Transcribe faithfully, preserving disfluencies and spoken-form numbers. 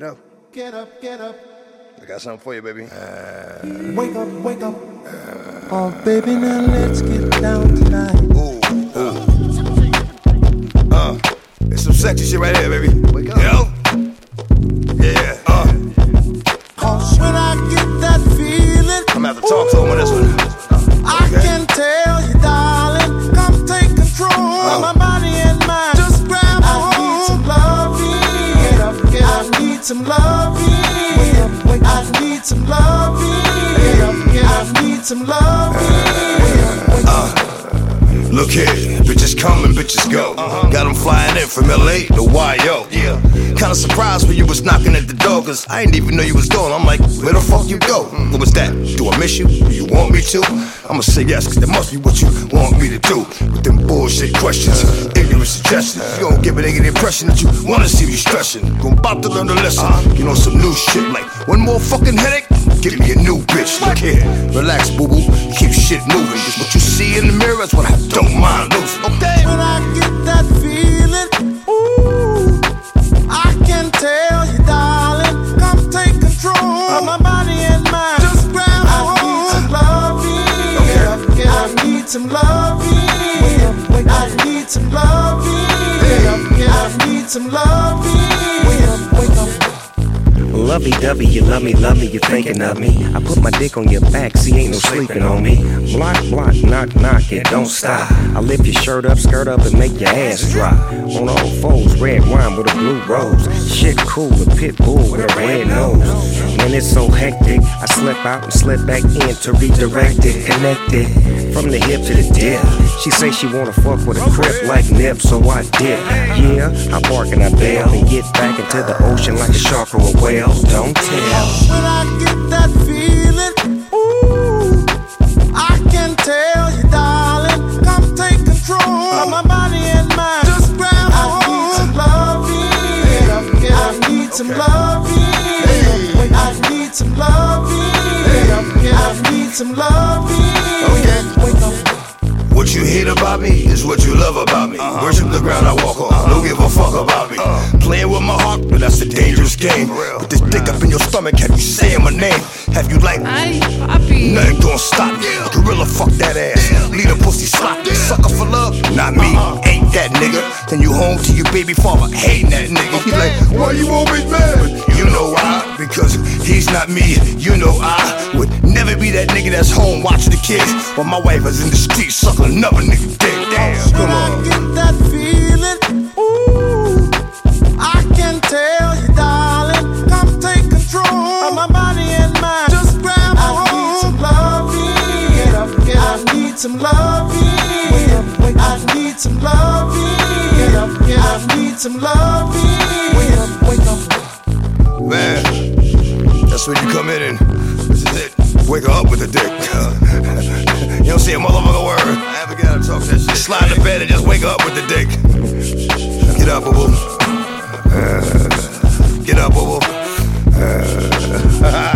Get up. Get up, get up. I got something for you, baby. Uh, wake up, wake up. Uh, oh, baby, now let's get down tonight. Ooh, ooh. Uh, it's some sexy shit right here, baby. Wake up. Yo. Yeah, uh. Cause when I get that feeling, I'm gonna have to talk to him on this one. Uh, I okay. can tell you, darling, come take control uh. of my body and mind. Just grab a hold. I need some loving. Get up, get up. I need some loving. Wake up, wake up. I need some loving. Get up, get up. I need some loving. Wake up, wake up. Uh. Look here, bitches come and bitches go. Uh-huh. Got them flying in from L A to Y O. Yeah. Kinda surprised when you was knocking at the door, cause I didn't even know you was gone. I'm like, where the fuck you go? Mm. What was that? Do I miss you? Do you want me to? I'ma say yes, cause that must be what you want me to do. With them bullshit questions, uh, ignorant suggestions. Uh, you don't give a nigga the impression that you wanna see me stressing. I'm about to learn a lesson. Uh, you know, some new shit like one more fucking headache. Give me a new bitch. Look here, relax, boo boo. Keep shit moving. Just what you see in the mirror is what I don't mind losing. Okay. When I get that feeling, ooh, I can tell you, darling, come take control uh, of my body and mind. Just grab a hold. Okay. I need some loving. Wake up, wake up. I need some loving. Wake up, wake up. I need some loving. Wake up, wake up. Lovey-dovey, you love me, love me, you thinking of me. I put my dick on your back, see ain't no sleeping on me. Block, block, knock, knock, it don't stop. I lift your shirt up, skirt up, and make your ass drop. On all fours, red wine with a blue rose. Shit cool, a pit bull with a red nose. When it's so hectic, I slip out and slip back in to redirect it, connect it. From the hip to the dip. She say she wanna fuck with a crip like Nip, so I dip. Yeah, I bark and I bail and get back into the ocean like a shark or a whale. Don't tell. When I get that feeling, ooh, I can tell you, darling, come take control of my body and mind. Just grab a hold. I need some loving. I need some loving. I need some loving. What you hate about me is what you love about me. Uh-huh. Worship the ground I walk on. Uh-huh. Don't give a fuck about me. Uh-huh. Playing with my heart, but that's a dangerous game. Put this dick up in your stomach, have you saying my name? Have you like, ay, papi. Nothing gonna stop me. Gorilla, fuck that ass. Lead a pussy sloppy. Sucker for love, not me. Uh-huh. Ain't that nigga. Then you home to your baby father, hating that nigga. He like, why you always mad? You know why? Because he's not me. You know I would never be that nigga that's home watching the kids while my wife is in the street sucking another nigga dick. Damn, come on. When I get that feeling, ooh, I can tell you, darling, come take control of my body and mind. Just grab a hold. I need some loving. I need some loving. I need some loving. Man, that's when you come in and this is it. Wake her up with a dick. You don't say a motherfucker word. I never gotta talk that shit. Slide in the bed and just wake up with the dick. Get up, boo boo. Uh, get up, boo boo. Uh,